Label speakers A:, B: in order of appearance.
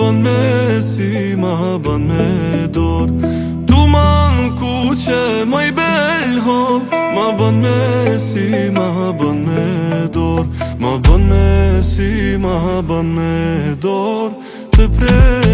A: bën me si, ma bën me dor. Tu man kuqe më i bel ho, ma bën me si, ma bën me dor. Ma bën me si, ma bën me dor. Të prej